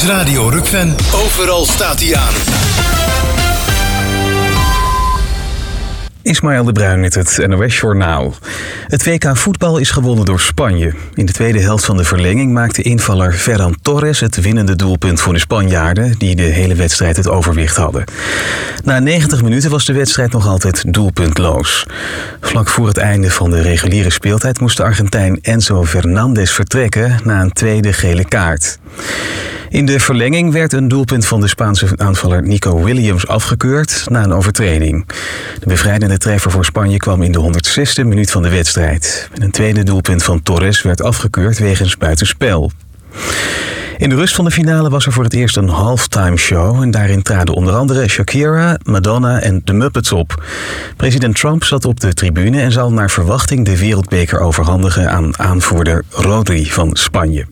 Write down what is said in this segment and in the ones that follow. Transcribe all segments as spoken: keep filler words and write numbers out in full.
is Radio Rukven. Overal staat hij aan. Ismaël de Bruin met het N O S-journaal. Het W K voetbal is gewonnen door Spanje. In de tweede helft van de verlenging maakte invaller Ferran Torres het winnende doelpunt voor de Spanjaarden, die de hele wedstrijd het overwicht hadden. Na negentig minuten was de wedstrijd nog altijd doelpuntloos. Vlak voor het einde van de reguliere speeltijd moest de Argentijn Enzo Fernandez vertrekken na een tweede gele kaart. In de verlenging werd een doelpunt van de Spaanse aanvaller Nico Williams afgekeurd na een overtreding. De bevrijdende treffer voor Spanje kwam in de honderdzesde minuut van de wedstrijd. En een tweede doelpunt van Torres werd afgekeurd wegens buitenspel. In de rust van de finale was er voor het eerst een halftime show en daarin traden onder andere Shakira, Madonna en The Muppets op. President Trump zat op de tribune en zal naar verwachting de wereldbeker overhandigen aan aanvoerder Rodri van Spanje.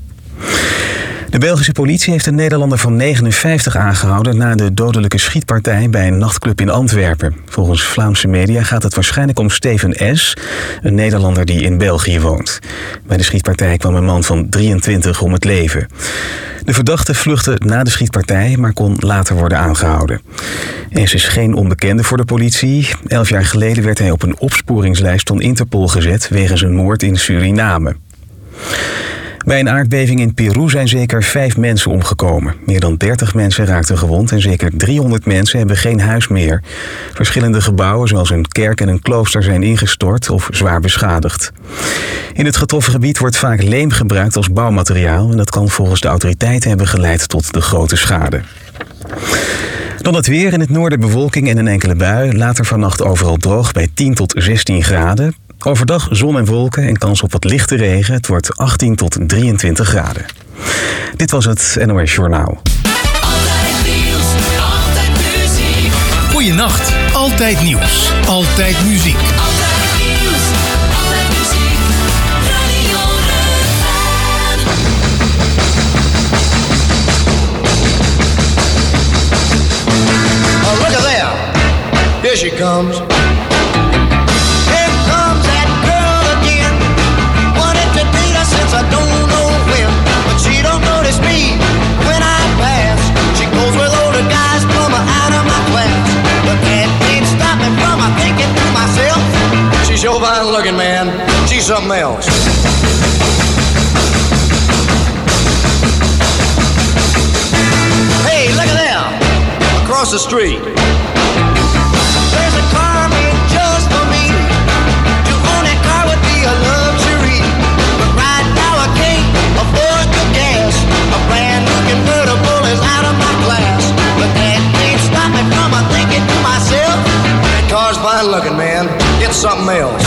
De Belgische politie heeft een Nederlander van negenenvijftig aangehouden na de dodelijke schietpartij bij een nachtclub in Antwerpen. Volgens Vlaamse media gaat het waarschijnlijk om Steven S., een Nederlander die in België woont. Bij de schietpartij kwam een man van drieëntwintig om het leven. De verdachte vluchtte na de schietpartij, maar kon later worden aangehouden. S is geen onbekende voor de politie. Elf jaar geleden werd hij op een opsporingslijst van Interpol gezet wegens een moord in Suriname. Bij een aardbeving in Peru zijn zeker vijf mensen omgekomen. Meer dan dertig mensen raakten gewond en zeker driehonderd mensen hebben geen huis meer. Verschillende gebouwen, zoals een kerk en een klooster, zijn ingestort of zwaar beschadigd. In het getroffen gebied wordt vaak leem gebruikt als bouwmateriaal en dat kan volgens de autoriteiten hebben geleid tot de grote schade. Dan het weer. In het noorden bewolking en een enkele bui. Later vannacht overal droog bij tien tot zestien graden. Overdag zon en wolken en kans op wat lichte regen. Het wordt achttien tot drieëntwintig graden. Dit was het N O S Journaal. Altijd nieuws, altijd muziek. Goeienacht, altijd nieuws, altijd muziek. Altijd nieuws, altijd muziek. Radio Rukven. Oh, look at there. Here she comes. I don't know when, but she don't notice me when I pass. She goes with older guys, pull me out of my class. But that can't stop me from my thinking to myself. She's so fine looking, man. She's something else. Hey, look at them across the street. There's a car made just for me. To own that car would be a luxury. Afford the gas. A brand new convertible is out of my class. But that can't stop me from my thinking to myself. That car's fine looking, man. It's something else.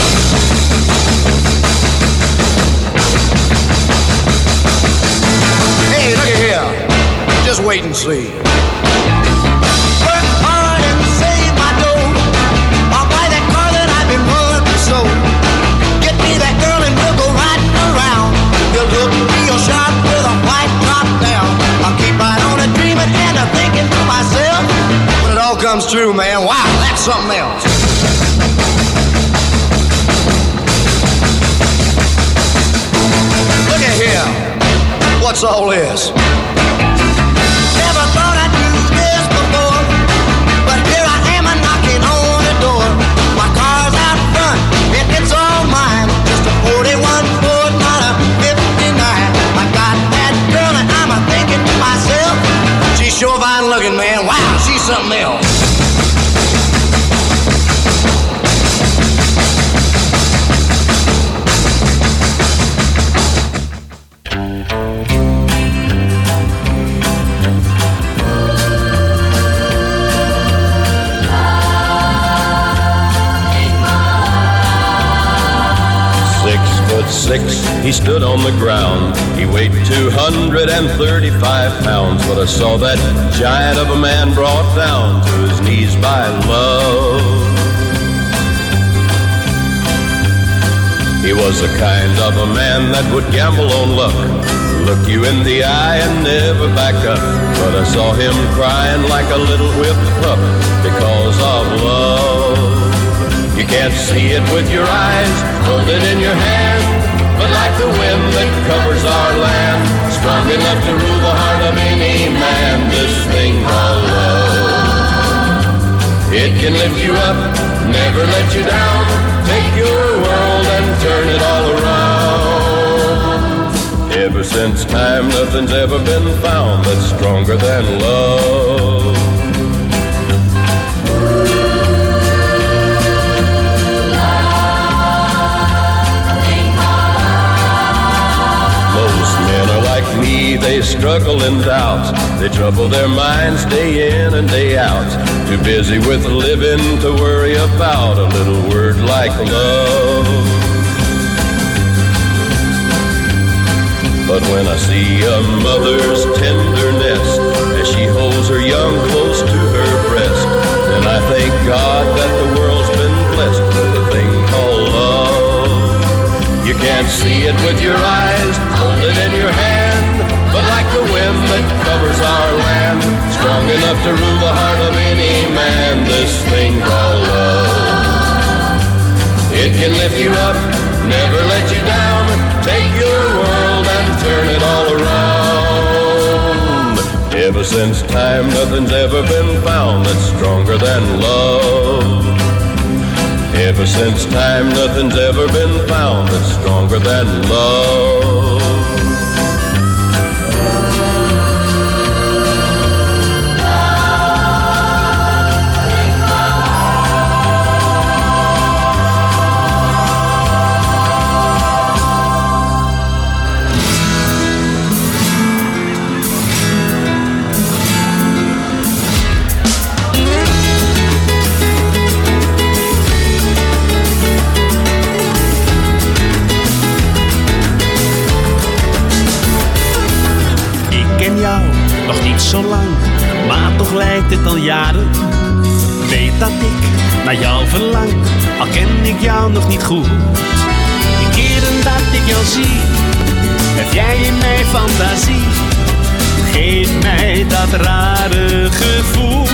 Hey, look at here. Just wait and see. Work hard and save my dough. I'll buy that car that I've been wanting so. Get me that girl and we'll go riding around. You'll look real sharp with a white top down. I'll keep right on a dreaming and a thinking to myself. When it all comes true, man, wow, that's something else. Look at here. What's all this? Never thought I'd do this before, but here I am a knocking on the door. My car's out front, and it's all mine. Just a forty-one Ford, not a fifty-nine. I got that girl and I'm a thinking to myself. She's sure fine looking, man. Wow, she's something else. Six, he stood on the ground. He weighed two hundred thirty-five pounds, but I saw that giant of a man brought down to his knees by love. He was the kind of a man that would gamble on luck, look you in the eye and never back up. But I saw him crying like a little whipped pup because of love. You can't see it with your eyes, hold it in your hand, but like the wind that covers our land, strong enough to rule the heart of any this thing called love. It can lift you up, never let you down, take your world and turn it all around. Ever since time, nothing's ever been found that's stronger than love. Me, they struggle and doubt. They trouble their minds day in and day out. Too busy with living to worry about a little word like love. But when I see a mother's tenderness as she holds her young close to her breast, then I thank God that the world's been blessed with a thing called love. You can't see it with your eyes, hold it in your hand, but like the wind that covers our land, strong enough to rule the heart of any man, this thing called love. It can lift you up, never let you down, take your world and turn it all around. Ever since time, nothing's ever been found that's stronger than love. Ever since time, nothing's ever been found that's stronger than love. Zo lang, maar toch lijkt het al jaren. Weet dat ik naar jou verlang, al ken ik jou nog niet goed. Die keren dat ik jou zie, heb jij in mij fantasie. Geef mij dat rare gevoel.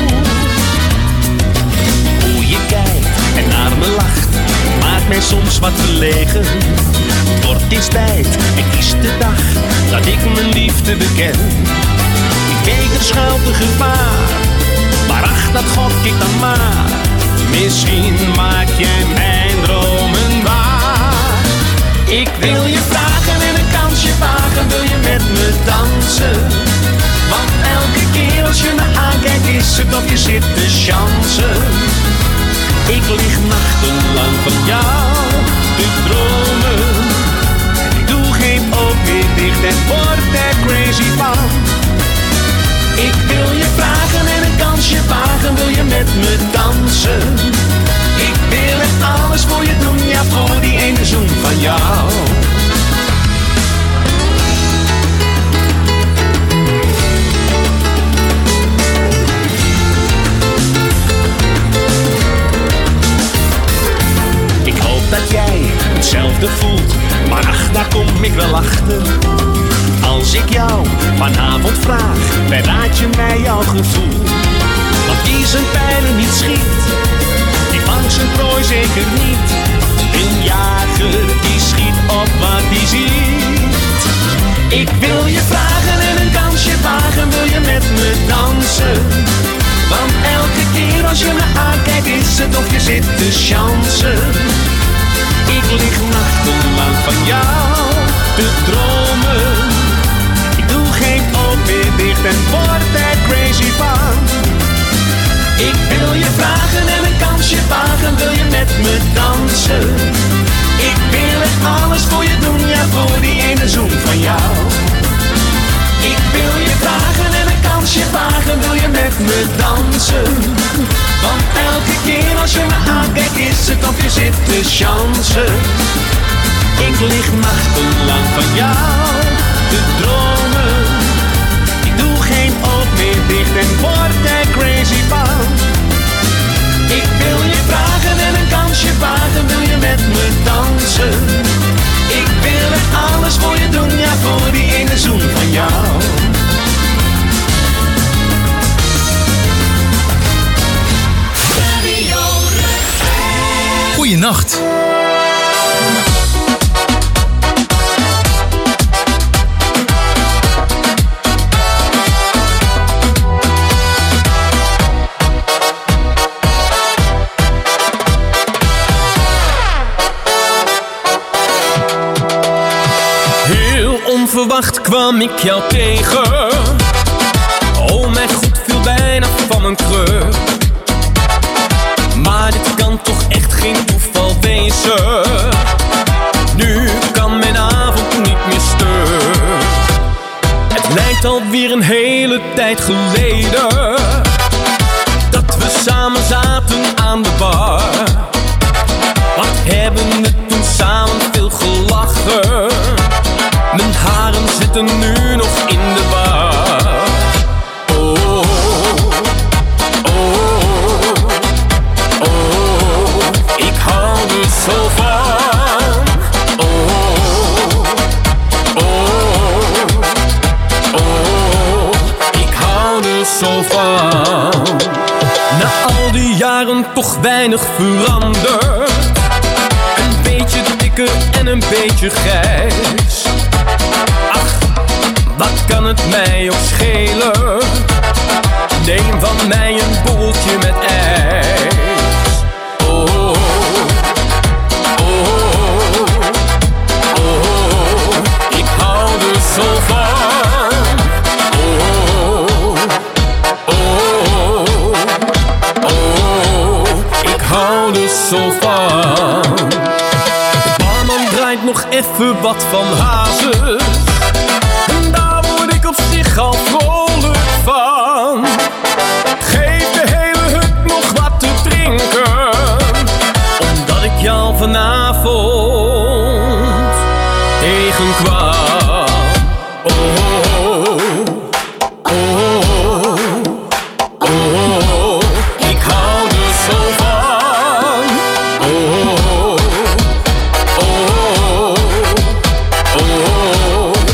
Hoe je kijkt en naar me lacht, maakt mij soms wat verlegen. Het wordt eens tijd en kies de dag dat ik mijn liefde beken. Ik weet er schuilt een gevaar, maar ach, dat gok ik dan maar. Misschien maak jij mijn dromen waar. Ik wil je vragen en een kansje wagen, wil je met me dansen? Want elke keer als je me aankijkt is het of je zit te chansen. Ik lig nachtenlang van jou te dromen. Ik doe geen oog meer dicht en word er crazy van. Ik wil je vragen en een kansje wagen, wil je met me dansen? Ik wil echt alles voor je doen, ja voor die ene zoen van jou. Ik hoop dat jij hetzelfde voelt, maar ach, daar kom ik wel achter. Als ik jou vanavond vraag, verraad je mij jouw gevoel. Want die zijn pijlen niet schiet, die vangt zijn prooi zeker niet. Een jager die schiet op wat hij ziet. Ik wil je vragen en een kansje wagen, wil je met me dansen? Want elke keer als je me aankijkt is het of je zit te chansen. Ik lig nachtenlang van jou te dromen. Geen oog meer dicht en word er crazy van. Ik wil je vragen en een kansje wagen, wil je met me dansen? Ik wil echt alles voor je doen, ja voor die ene zoen van jou. Ik wil je vragen en een kansje wagen, wil je met me dansen? Want elke keer als je me aankijkt is het of je zit te chansen. Ik lig nachtenlang van jou te dromen. Ik doe geen oog meer dicht en word er crazy van. Ik wil je vragen en een kansje wagen, wil je met me dansen? Ik wil echt alles voor je doen, ja voor die ene zoen van jou. Goeienacht. onverwacht kwam ik jou tegen. Oh mijn god, viel bijna van mijn kruk. Maar dit kan toch echt geen toeval wezen. Nu kan mijn avond niet meer stuk. Het lijkt alweer een hele tijd geleden dat we samen zaten aan de bar. Wat hebben we toen samen veel gelachen. Mijn haren zitten nu nog in de war. Oh, oh, oh, ik hou er zo van. Oh, oh, oh, ik hou er zo van. Na al die jaren toch weinig veranderd. Een beetje dikker en een beetje grijs. Ach, wat kan het mij ook schelen? Neem van mij een boeltje met ijs. Oh, oh, oh, ik hou er zo van. Oh, oh, oh, ik hou er zo van. De barman draait nog even wat van hazes. En daar word ik op zich al vrolijk van. Geef de hele hut nog wat te drinken, omdat ik jou vanavond tegenkwam. Oh, oh, oh, ik hou er zo van. Oh, oh, oh,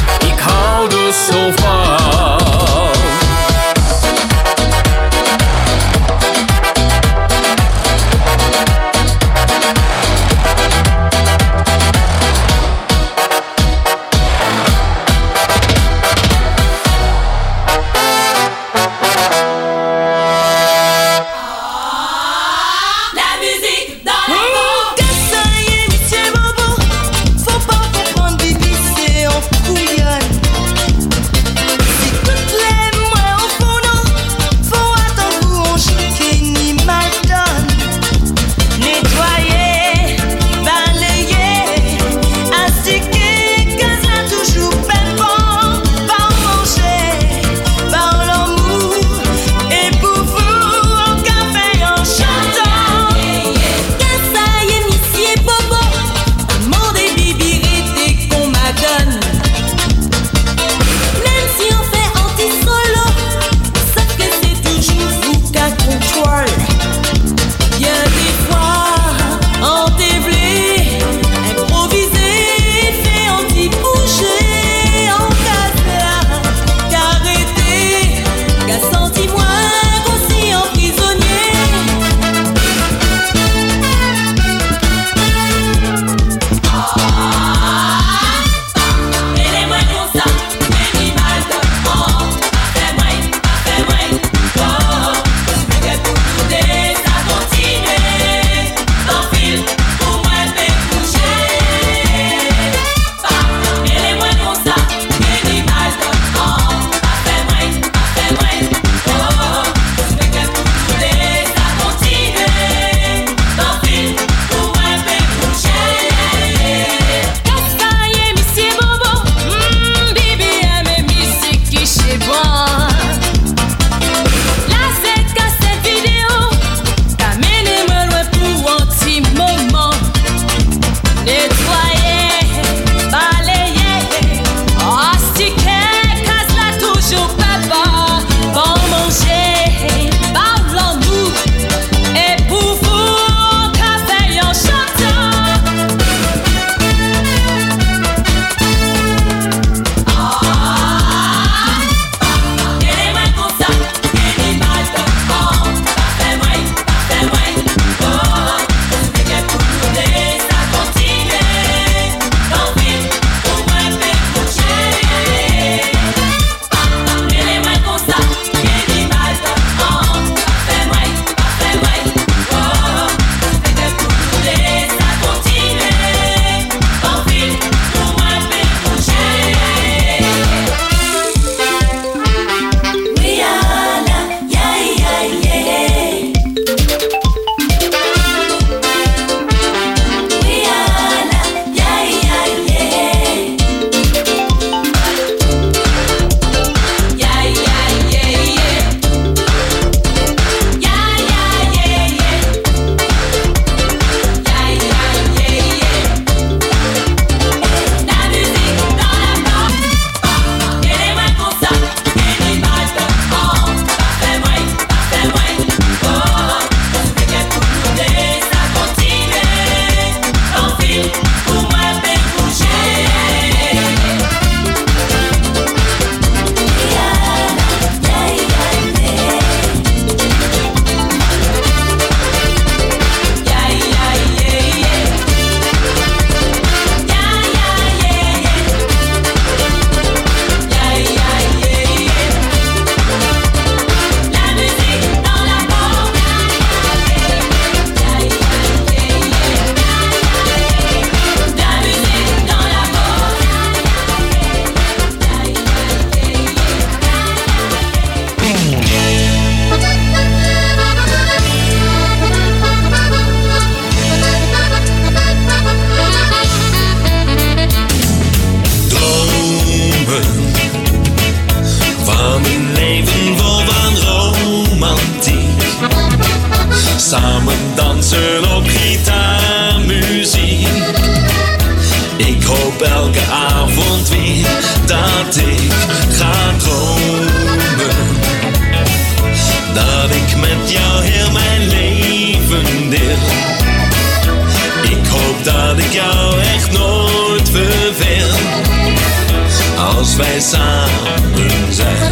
Samen dansen op gitaarmuziek. Ik hoop elke avond weer dat ik ga dromen. Dat ik met jou heel mijn leven deel. Ik hoop dat ik jou echt nooit verveel. Als wij samen zijn.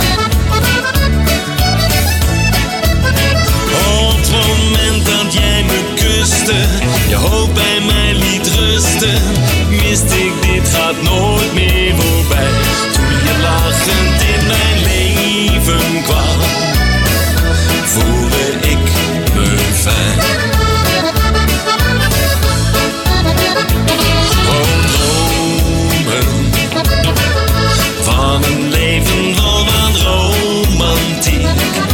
Op het moment dat jij me kuste, je hoofd bij mij liet rusten, wist ik dit gaat nooit meer voorbij. Toen je lachend in mijn leven kwam, voelde ik me fijn. Oh, dromen van een leven vol van romantiek.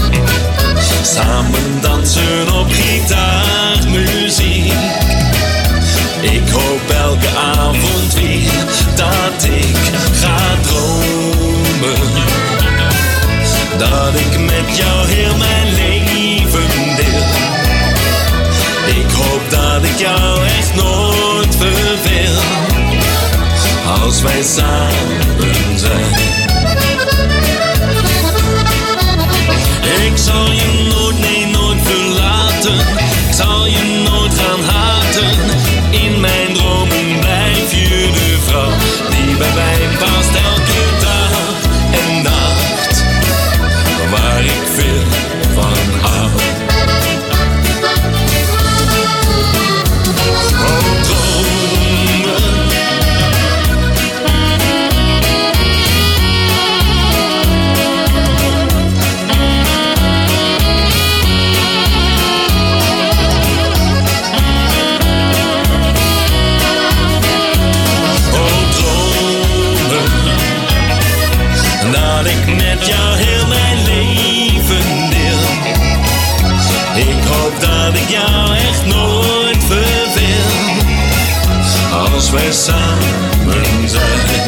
Samen dansen op gitaarmuziek. Ik hoop elke avond weer dat ik ga dromen. Dat ik met jou heel mijn leven deel. Ik hoop dat ik jou echt nooit verveel. Als wij samen zijn. Ik zal je nooit, nee nooit verlaten. Ik zal je nooit gaan haten. In mijn dromen blijf je de vrouw die bij mij past elke dag en nacht. Waar ik veel van hou. Oh, dromen. Dat ik met jou heel mijn leven deel. Ik hoop dat ik jou echt nooit verveel. Als wij samen zijn.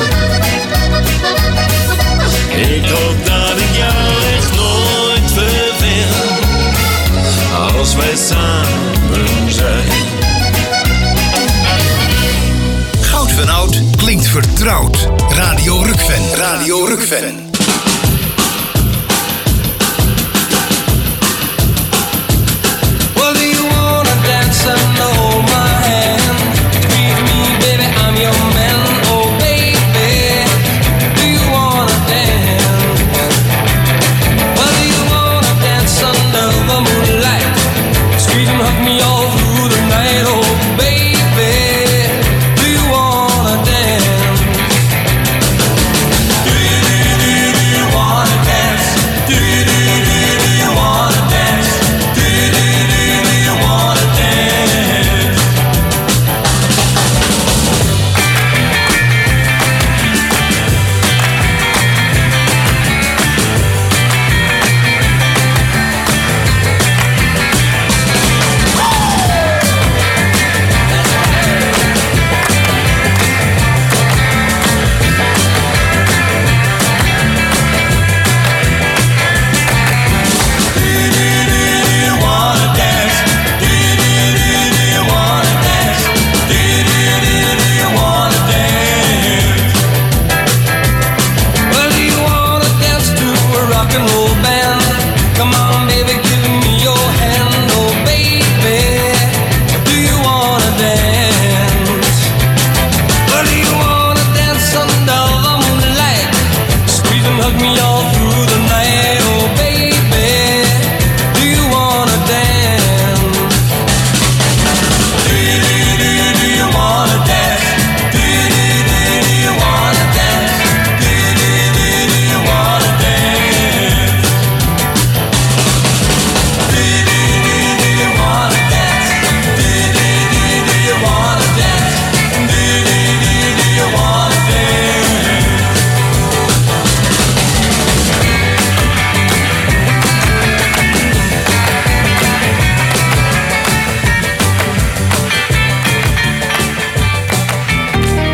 Ik hoop dat ik jou echt nooit verveel. Als wij samen zijn. Goud van Oud klinkt vertrouwd. Radio Rukven. Radio Rukven. Well, do you wanna dance and hold my hand? Excuse me, baby, I'm your man. Oh, baby, do you wanna dance? Well, do you wanna dance under the moonlight? Squeeze and hug me all through the night. Oh, baby, do you wanna dance? Do you, do you, do you, do you wanna dance? Do you, do you, do you, do you wanna dance? Do you, do you, do you, do you wanna dance? Well, do you wanna dance to a rock and roll band? Come on, baby, give me your hand. Oh, baby, do you wanna dance? Well, do you wanna dance under the moonlight? Squeeze and hug me all through the night. Oh, baby, do you wanna dance? Do you, do you, do you, do you wanna dance? Do you, do you, do you, do you wanna dance? Do you, do you, do you, do you wanna dance? Do you, do you, do you, do you wanna dance? Do you, do you, do you, do you wanna dance? Do you, do you, do you, do you wanna dance?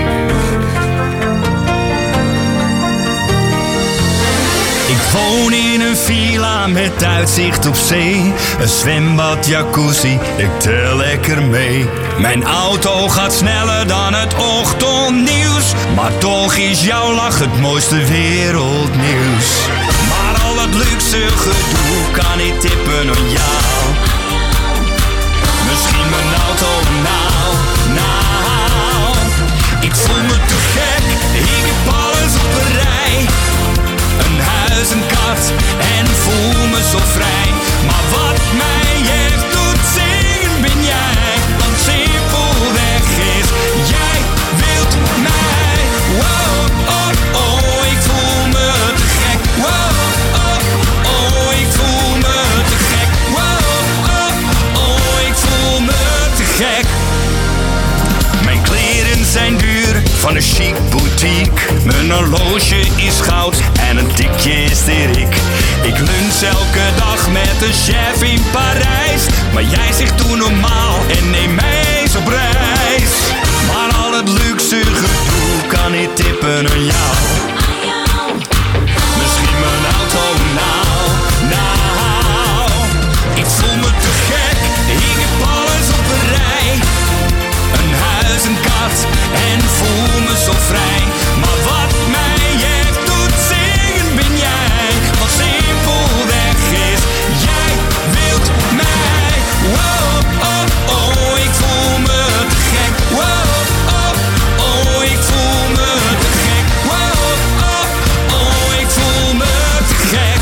Ik woon in in een villa met uitzicht op zee. Een zwembad, jacuzzi, ik tel lekker mee. Mijn auto gaat sneller dan het ochtendnieuws. Maar toch is jouw lach het mooiste wereldnieuws. Maar al het luxe gedoe kan niet tippen aan jou. Misschien mijn auto, nou, nou. Ik voel me te gek, ik heb alles op een rij. Een huis, een kat en voel me zo vrij. Maar wat mij echt doet zingen ben jij. Want simpelweg is, jij wilt mij. Wow, oh, oh, ik voel me te gek. Wow, oh, oh, ik voel me te gek. Wow, oh, oh, ik voel me te gek. Mijn kleren zijn duur, van een chic boutique. Mijn horloge is goud en een tikje is Erik. Ik lunch elke dag met een chef in Parijs. Maar jij zegt doe normaal en neem mij eens op reis. Maar al het luxe gedoe kan niet tippen aan jou. Misschien mijn auto, nou, nou. Ik voel me te gek, ik heb alles op een rij. Een huis, een kat en voel me zo vrij. Maar wat mij echt doet zingen ben jij. Wat simpelweg is, jij wilt mij. Wow, oh, oh, ik voel me te gek. Wow, oh, oh, ik voel me te gek. Wow, oh, oh, ik voel me te gek.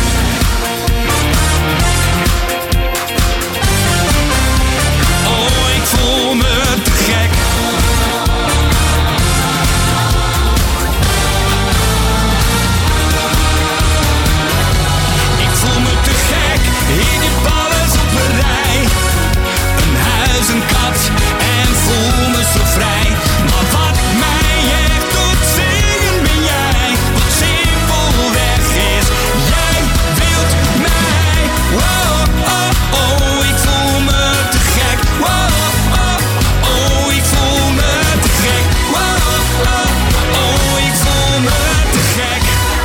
Oh, ik voel me te gek. Ik voel me te gek, ik heb alles op een rij. Een huis, een kat en voel me zo vrij. Maar wat mij echt doet zingen ben jij. Wat simpelweg is, jij wilt mij. Wow, oh, oh, ik voel me te gek. Wow, oh, oh, ik voel me te gek. Wow, oh, oh, ik voel me te gek.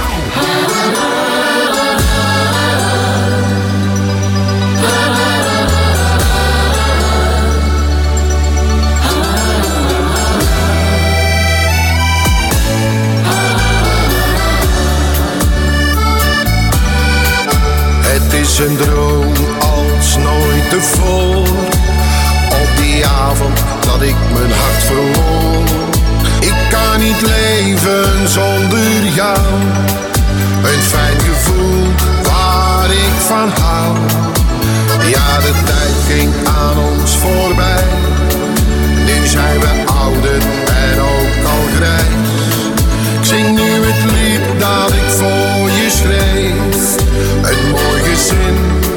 Het is een droom als nooit tevoren. Op die avond dat ik mijn hart verloor. Ik kan niet leven zonder jou. Een fijn gevoel waar ik van hou. Ja, de tijd ging aan ons voorbij. Nu zijn we ouder en ook al grijs. Ik zing nu het lied dat ik voor je schreef. Een mooi gezin.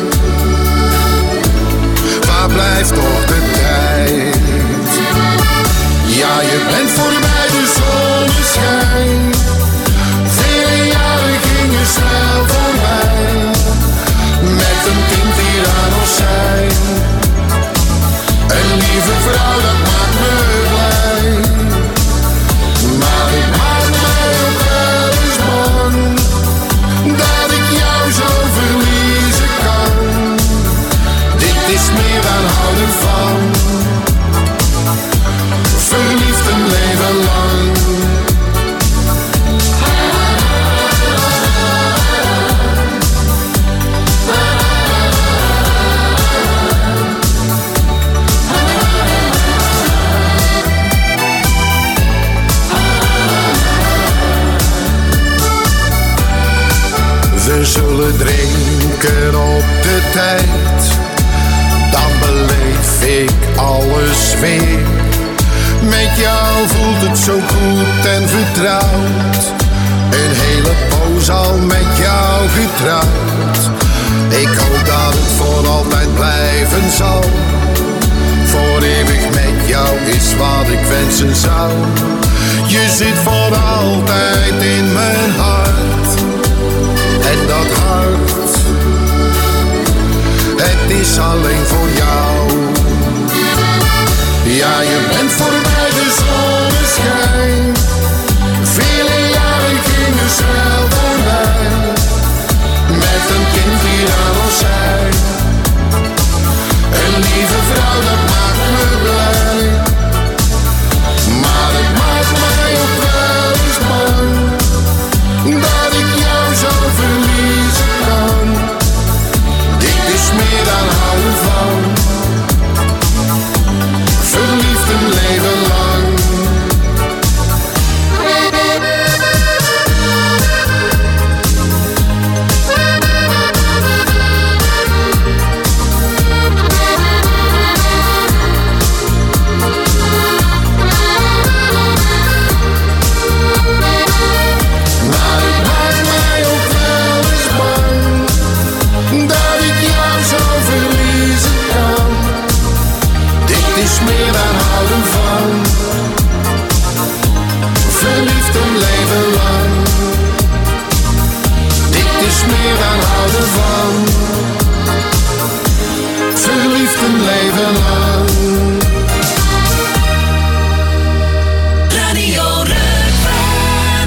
Waar blijft toch de tijd? Ja, je bent voor mij de zonneschijn. Vele jaren gingen snel voorbij. Met een kind hier aan ons zijn. Een lieve vrouw, dat maakt me blij. Maar ik maak mij ook wel eens bang. Dat ik jou zo verliezen kan. Dit is meer dan houden van. Verliefd een leven lang. We zullen drinken op de tijd. Dan beleef ik alles weer. Met jou voelt het zo goed en vertrouwd. Een hele poos al met jou getrouwd. Ik hoop dat het voor altijd blijven zal. Voor eeuwig met jou is wat ik wensen zou. Je zit voor altijd in mijn hart. En dat hart, het is alleen voor jou. Ja, je bent voor mij de zonneschijn. Vele jaren gingen snel voorbij. Met een is meer dan houden van. Verliefd een leven lang. Dit is meer dan houden van. Verliefd een leven lang. Radio Rukven.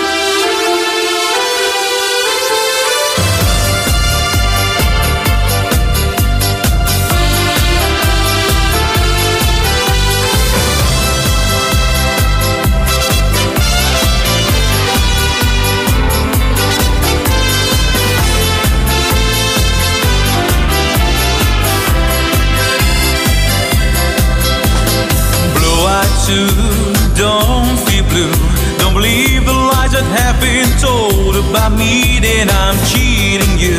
Don't feel blue. Don't believe the lies that have been told about me, that I'm cheating you.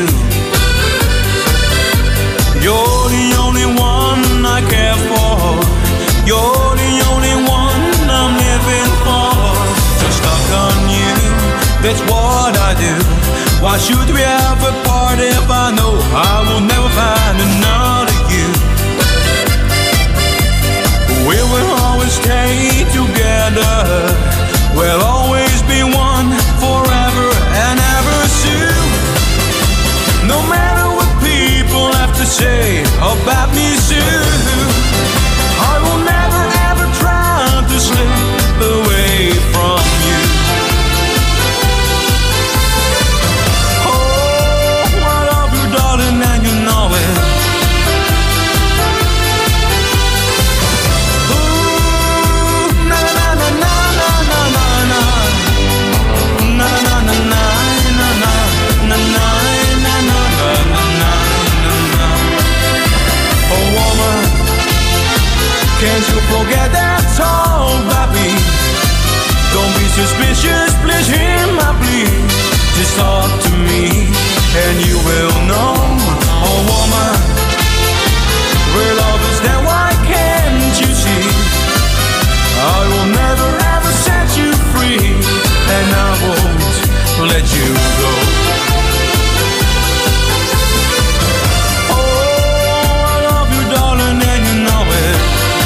You're the only one I care for. You're the only one I'm living for. So stuck on you, that's what I do. Why should we have a part if I know I will never find another you? We will always stay together. We'll always be one forever and ever soon. No matter what people have to say about me soon, I will never ever try to slip away from you. Oh, I love you, darling, and you know it. Can't you forget that all about me? Don't be suspicious, please hear my plea. Just talk to me and you will know. Oh woman, real love is that, why can't you see? I will never ever set you free, and I won't let you go. Oh, I love you, darling, and you know it.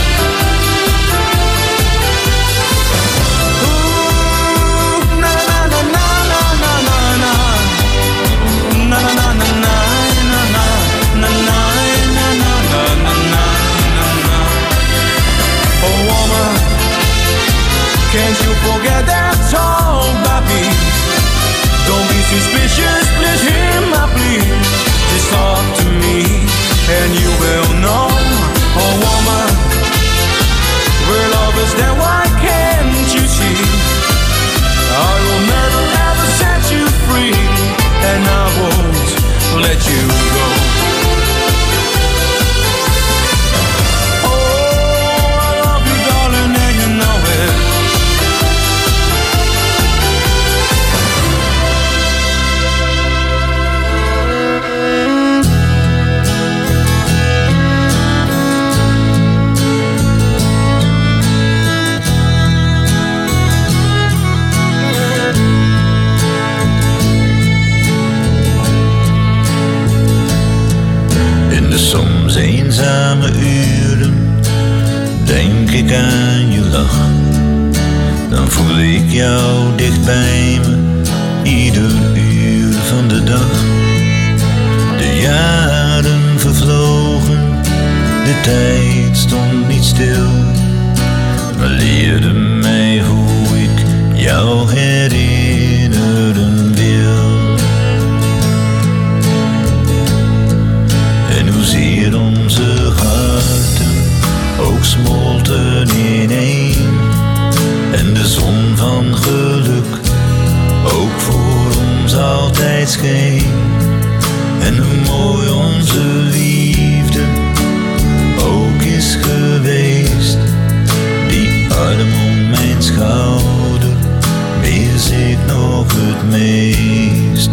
Can't you forget that's all about me? Don't be suspicious, please hear my plea. Just talk to me and you will know. Oh woman, real love is that, why can't you see? I will never ever set you free, and I won't let you go. Eenzame uren, denk ik aan je lach. Dan voel ik jou dicht bij me, ieder uur van de dag. De jaren vervlogen, de tijd stond niet stil, maar leerde mij hoe ik jou herinneren wil. En hoezeer onze harten ook smolten ineen, en de zon van geluk ook voor ons altijd scheen. En hoe mooi onze liefde ook is geweest, die arm om mijn schouder mis ik nog het meest.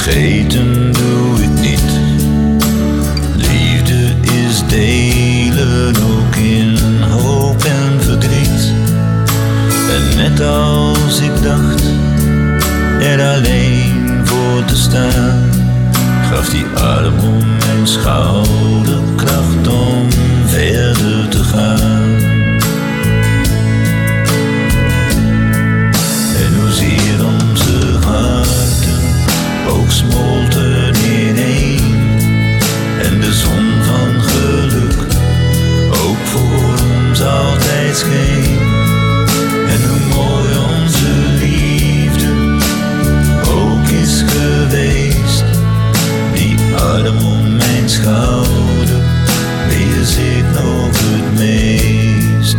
vergeten doe ik niet. Liefde is delen, ook in hoop en verdriet. En net als ik dacht er alleen voor te staan, gaf die arm om mijn schouder kracht om verder te gaan. En hoezeer onze harten ook smolten ineen, en de zon van geluk ook voor ons altijd scheen. En hoe mooi onze liefde ook is geweest, die arm om mijn schouder mis ik nog het meest.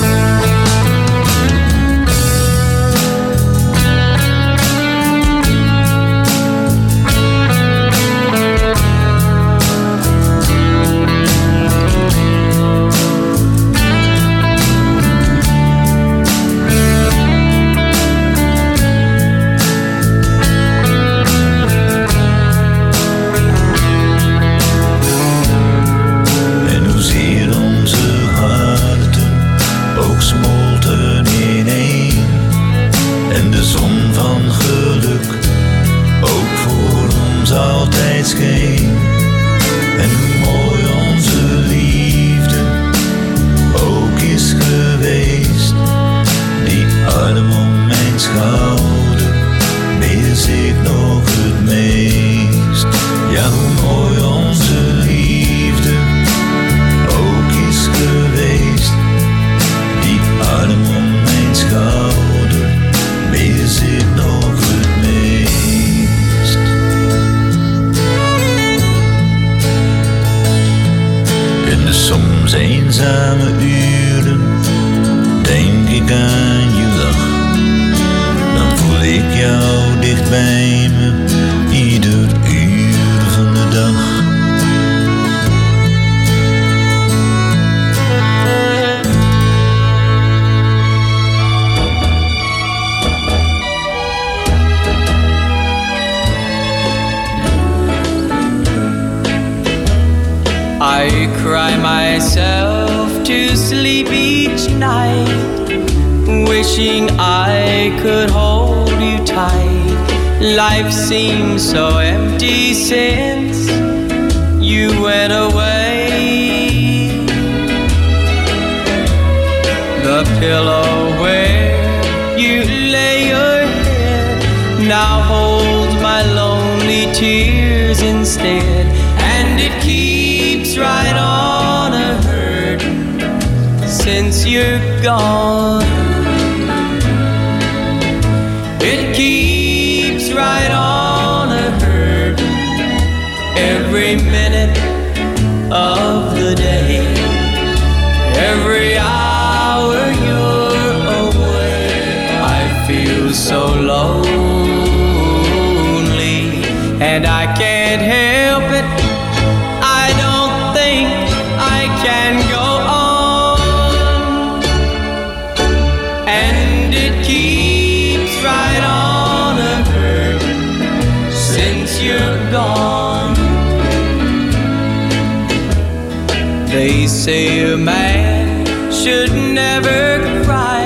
They say a man should never cry,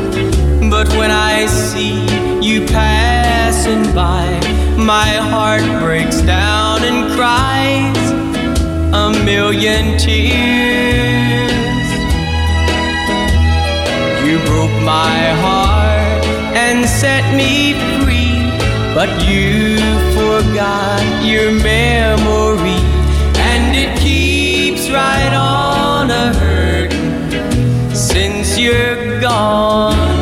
but when I see you passing by, my heart breaks down and cries a million tears. You broke my heart and set me free, but you forgot your memory, and it keeps right on a hurtin' since you're gone.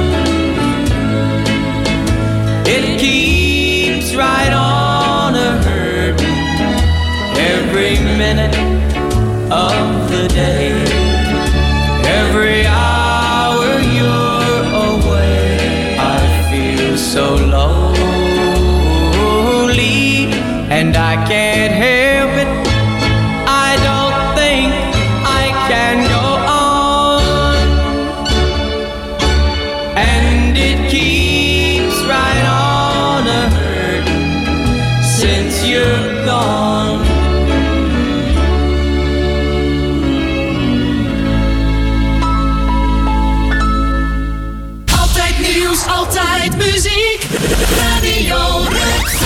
It keeps right on a hurtin' every minute of the day, every hour you're away. I feel so lonely and I can't help it. I don't think I can go on, and it keeps right on a hurtin' since since you're gone. Altijd nieuws, altijd muziek. Radio Rukven.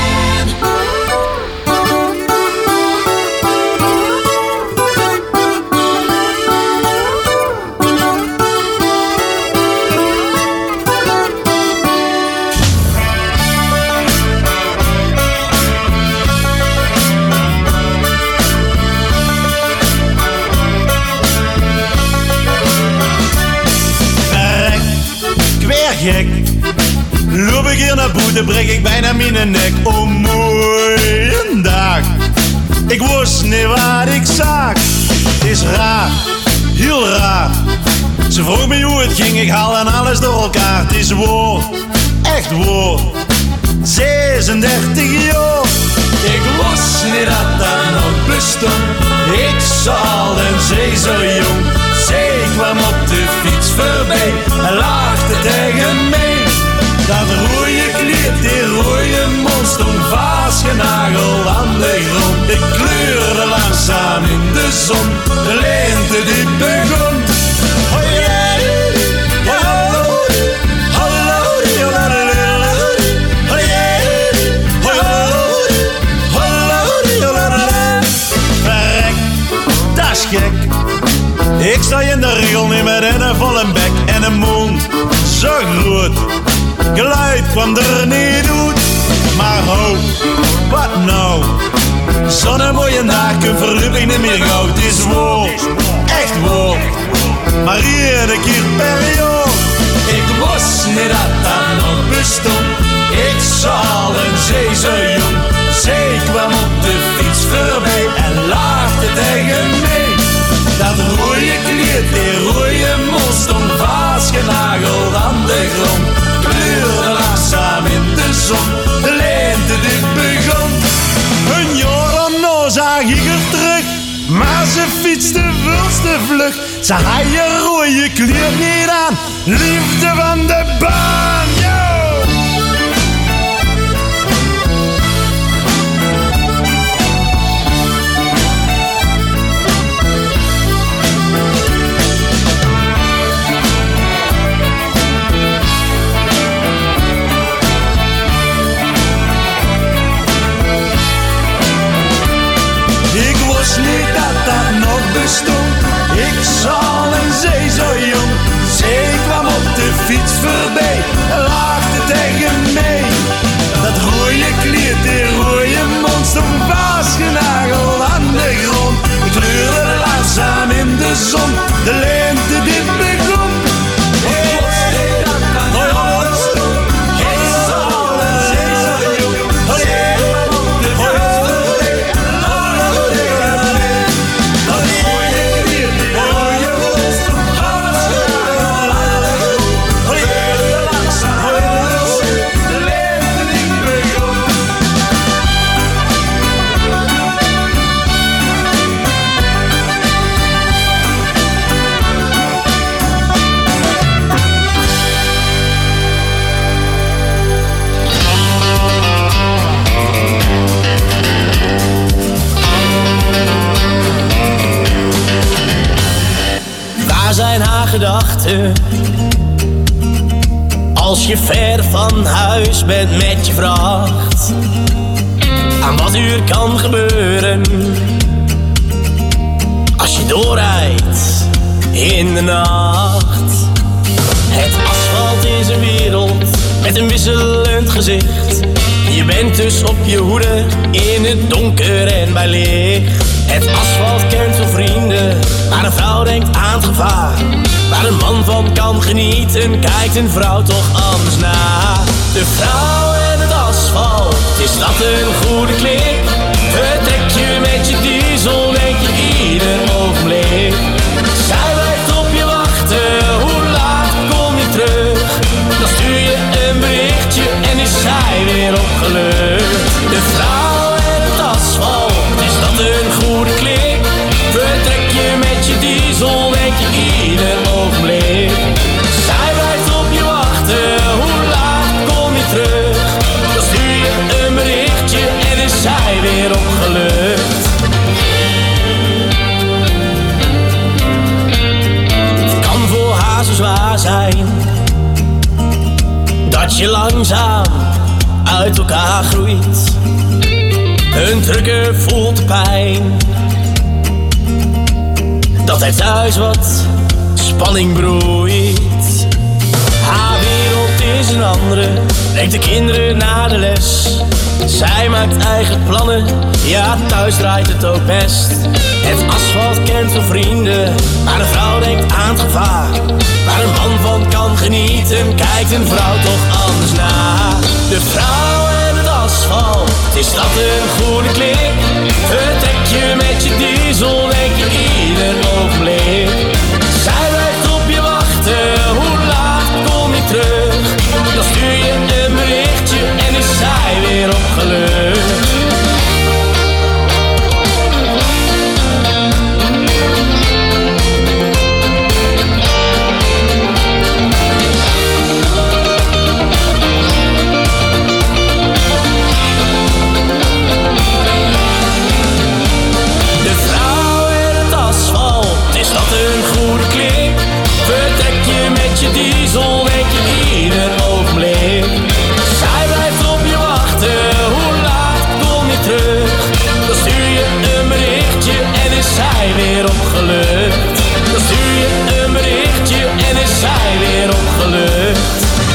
Gek. Loop ik hier naar boete, breek ik bijna mijn nek. Oh, mooie dag. Ik wist niet wat ik zag. Het is raar, heel raar. Ze vroeg me hoe het ging, ik haal en alles door elkaar. Het is waar, echt waar. zesendertig jaar. Ik wist niet dat dat nog bestond. Ik zal en zee zo jong. Zij kwam op de fiets voorbij en lachte tegen mij. Dat rode kleed, die rode mond stond vastgenageld aan de grond. Ik kleurde langzaam in de zon, de lente die begon. Verrek, dat is gek. Ik sta in de regel niet met een volle bek en een mond zo groot. Geluid kwam er niet uit, maar ho, wat nou? Zo'n mooie dag, een verrupping niet meer gauw. Het is waar, echt waar, maar één keer per jaar. Ik wist niet dat dat nog bestond. Ik zal en zee zo jong. Zij kwam op de fiets voorbij en lachte tegen mij. Dat rode kleed, die rode mond stond vastgenageld aan de grond. Kleurde langzaam in de zon, de lente die begon. Een jaar daarna zag ik er terug, maar ze fietste veel te vlug. Ze had je rode kleed niet aan, liefde van de baan, yo! Niet dat dat nog bestond. Ik zal en zee zo jong. Zij kwam op de fiets voorbij en lachte tegen mij. Dat rode kleed, die rode mond stond vastgenageld aan de grond. Ik kleurde langzaam in de zon, de lente die begon. Zijn haar gedachten als je ver van huis bent met je vracht aan wat er kan gebeuren als je doorrijdt in de nacht. Het asfalt is een wereld met een wisselend gezicht. Je bent dus op je hoede in het donker en bij licht. Het asfalt kent veel vrienden, maar een vrouw denkt aan het gevaar. Waar een man van kan genieten, kijkt een vrouw toch anders naar. De vrouw en het asfalt, is dat een goede klik? Vertrek je met je diesel, denk je ieder ogenblik. Zij blijft op je wachten, hoe laat kom je terug? Dan stuur je een berichtje en is zij weer opgelucht. De vrouw en het asfalt, is dat een goede klik? Vertrek je met je diesel, denk je ieder ogenblik. Zij blijft op je wachten, hoe laat kom je terug? Dan stuur je een berichtje je langzaam uit elkaar groeit. Een drukker voelt de pijn. Dat er thuis wat spanning broeit. Haar wereld is een andere, brengt de kinderen naar de les. Zij maakt eigen plannen, ja thuis draait het ook best. Het asfalt kent veel vrienden, maar een vrouw denkt aan het gevaar. Waar een man van kan genieten, kijkt een vrouw toch anders naar. De vrouw en het asfalt, is dat een goede klik? Vertrek je met je diesel, denk je ieder ogenblik. Zij blijft op je wachten, hoe laat kom je terug? Dan stuur je een berichtje en is zij weer opgelucht. De vrouw en het asfalt, is dat een goede klik? Vertrek je met je diesel, weet je ieder ogenblik. Zij blijft op je wachten, hoe laat kom je terug? Dan stuur je een berichtje en is zij weer opgelucht. Dan stuur je een berichtje en is zij weer opgelucht.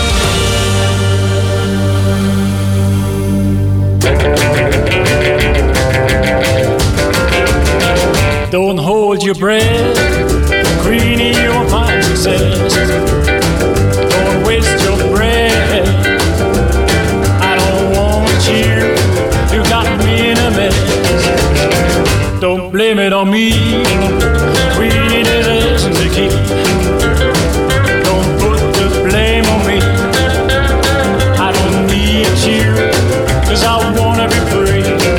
Don't hold your breath, Greenie, you'll find success. Don't waste your breath, I don't want you, you got me in a mess. Don't blame it on me, Greenie, there's a lesson to keep. Don't put the blame on me, I don't need you, cause I wanna be free.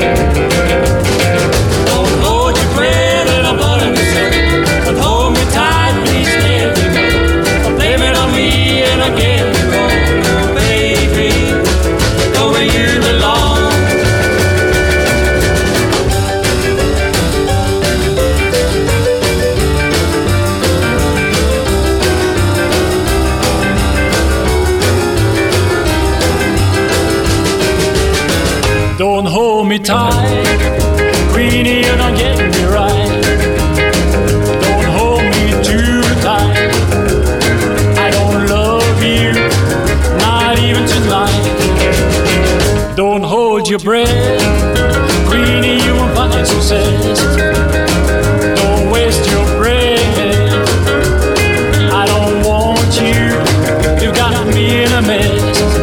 Don't hold me tight, Greenie, you're not getting me right. Don't hold me too tight, I don't love you, not even tonight. Don't hold your breath, Greenie, you won't find success. Don't waste your breath, I don't want you, you've got me in a mess.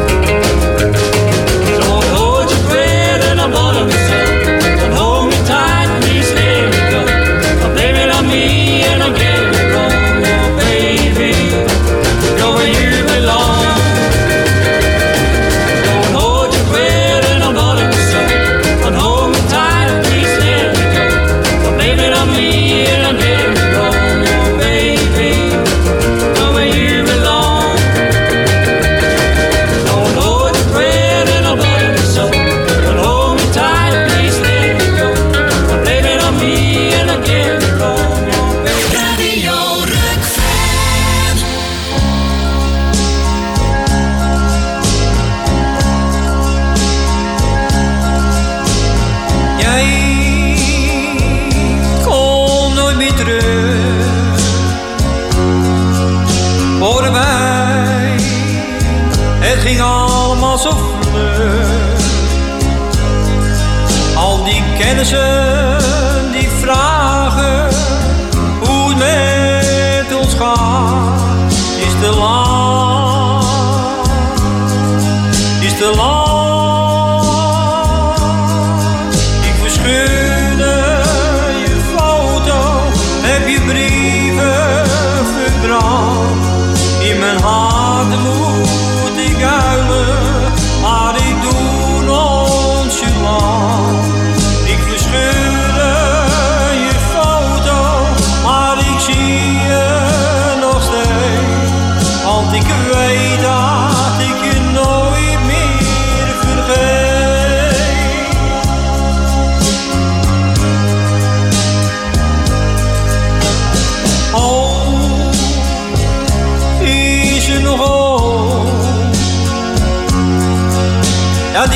Die vragen hoe het met ons gaat, is te lang, is te lang. Ik verscheurde je foto, heb je brieven verbrand. In mijn hart moet ik huilen, maar ik doe nonchalant. Ik verscheurde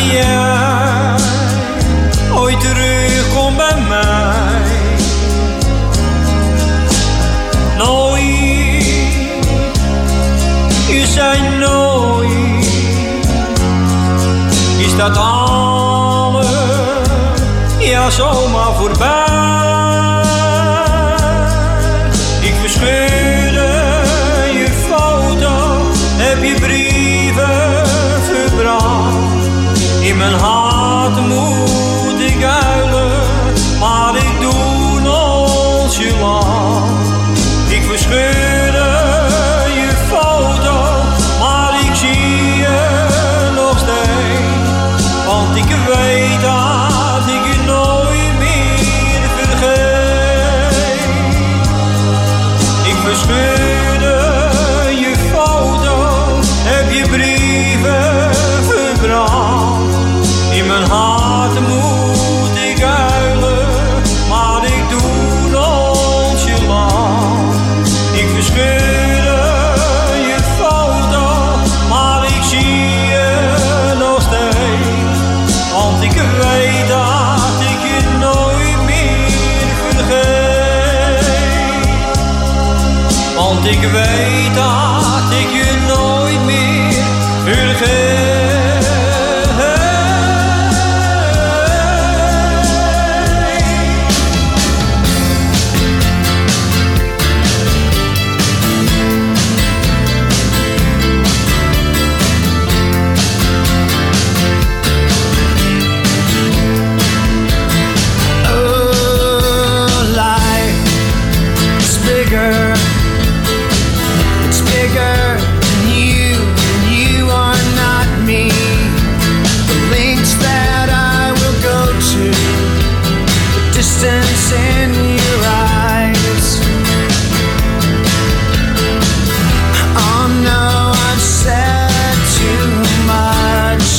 jij ooit terugkomt bij mij. Nooit, je zei nooit, is dat alles, ja zomaar voorbij. Ik verscheurde je foto, heb je brieven verbrand. In mijn hart moet ik huilen, maar ik doe nonchalant. Ik verscheurde je foto, maar ik zie je nog steeds. Want ik weet dat ik je nooit meer vergeet. Ik verscheurde je foto, heb je brieven verbrand. In mijn hart moet ik huilen, maar ik doe nonchalant. Ik verscheurde je foto, maar ik zie je nog steeds. Want ik weet dat ik je nooit meer vergeet. Want ik weet dat ik je nooit meer vergeet. Distance in your eyes. Oh no, I've said too much.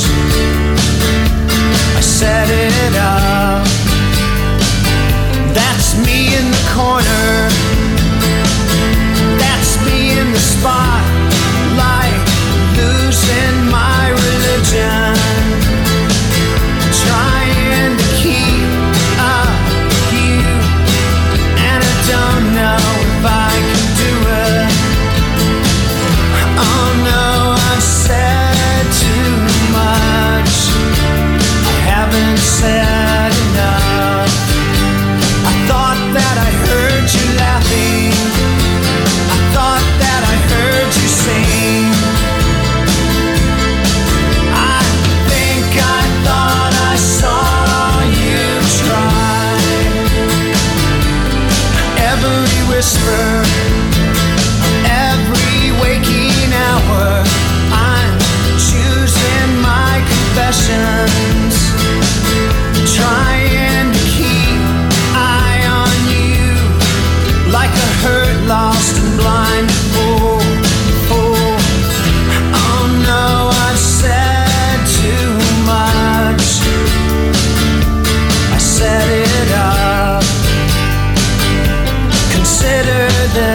I set it up. That's me in the corner. That's me in the spotlight, losing my religion, trying to keep up. Don't know if I can do it. Oh no, I've said too much. I haven't said enough. I thought that I heard you laughing. I thought that I heard you sing. I think I thought I saw you try. Every whisper, every waking hour, I'm choosing my confessions, trying to keep eye on you, like a hurt, lost and blind fool. Oh, oh no, I've said too much. I set it up. Consider this.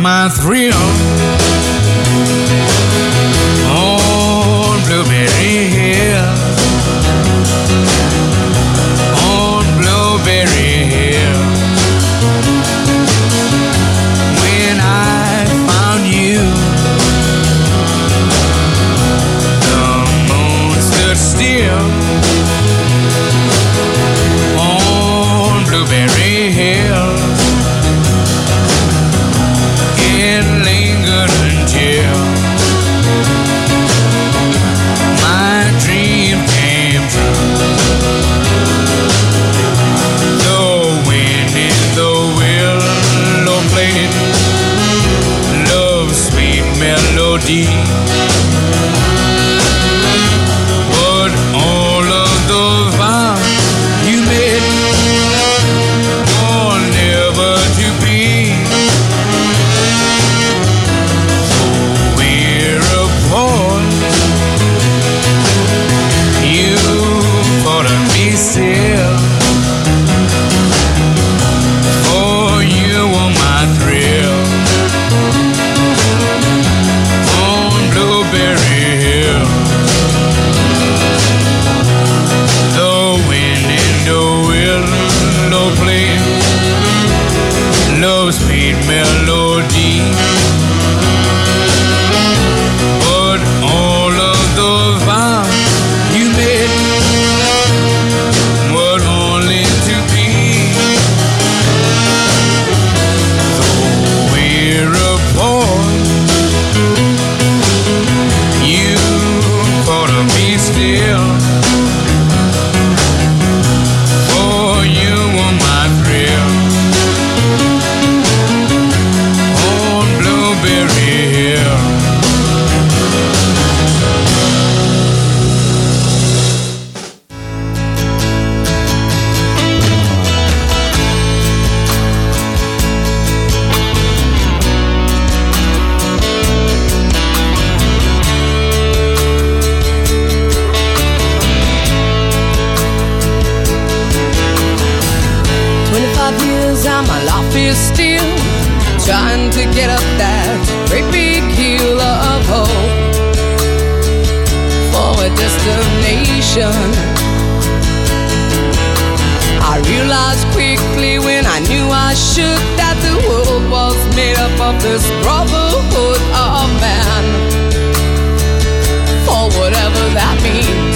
my thrill on Blueberry Hill, on Blueberry Hill. When I found you, the moon stood still on Blueberry Hill. It lingered until my dream came true. The wind in the willow played love's sweet melody, but all of the vows you made were never to be. So we're apart. You thought of me still, for you were my thrill on Blueberry Hill. The wind in the willow played love's sweet melody, but all of the vows you made were only to be. Though we're apart, you thought of me still, for you were my thrill on Blueberry Hill. Twenty-five years and my life is still trying to get up that great big hill of hope for a destination. I realized quickly when I knew I should that the world was made up of this brotherhood of man, for whatever that means.